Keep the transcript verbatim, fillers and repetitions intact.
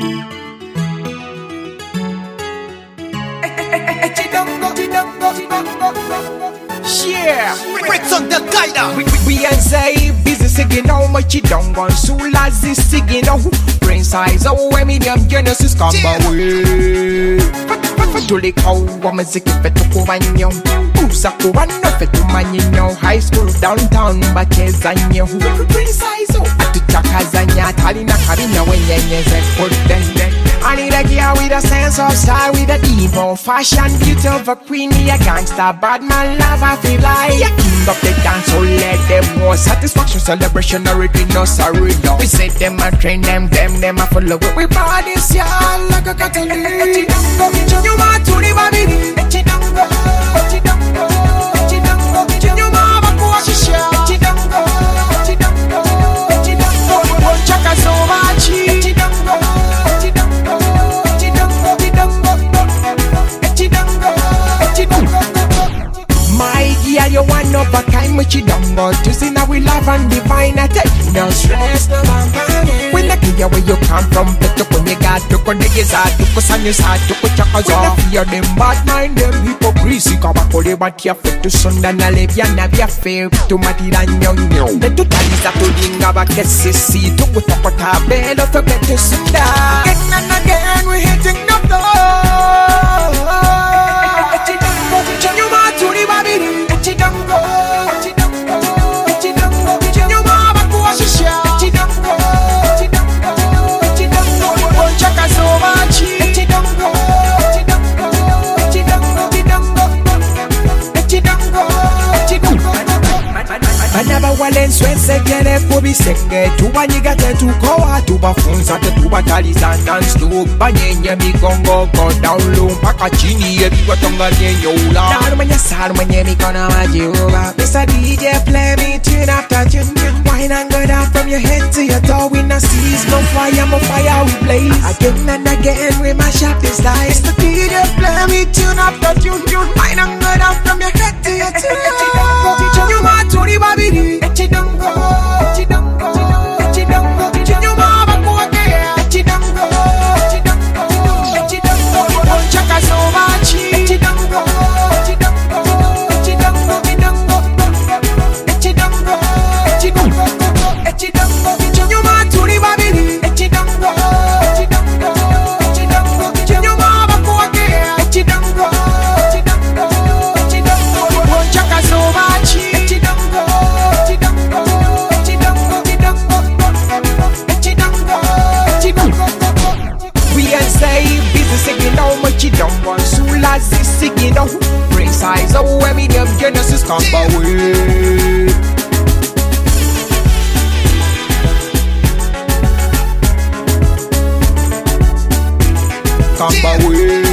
Yeah, Rickson Del Qaeda. We, we, we ain't say busy singing how much you don't want so lazy singing how brain size oh when me damn Genesis come away. Tuli kau wa muziki fetu kubanyo uza kubano fetu manyino high school downtown bakeza nyo brain size oh atutakazanya talina kabinya wenyenyeze kodende. I need a girl with a sense of style, with a deep old fashion, beauty of a queen, me a gangster, bad man love, I feel like a king of the dance, so let them more satisfaction, celebration, everything, no sorry, no. We say them and train them, them, them, I follow what we bodies, yeah, like a Catholic. You want to live a baby, let you down go, let you down go, let you down go, you want to go, she share, let you down go, let you down go, let you down go, don't check us so much, let you down go. My girl, you want no back time with you don't go to see now we love and divine. I take no stress, no man panic. When I hear where you come from, but when you got to go to your side, to go on your side, to go check us off. When I fear them bad mind, them hypocrisy, come back for the what you fit to Sunday, na live ya na via fair to Matira Nyon. The two times that to ding about get see to go to Potabel of a better Sunday. Again and again, we hitting the floor. Swese gere kubisenge tubanyigate tukowa tubafunza tetubataliza non-stop banyenye migongo go down low mpaka chini ebiwatonga nyenyoula narumanya sarumanye mikono majiuba Mister D J play me tune after tune. Wine and go down from your head to your toe. We no cease, no fire, no fire we blaze. Again and again we mash up this life. Mister D J play me tune after tune. Wine and go down from your head to your toe. You want to the baby? Singing out, brain size, oh, when me them Genesis come away. Come away.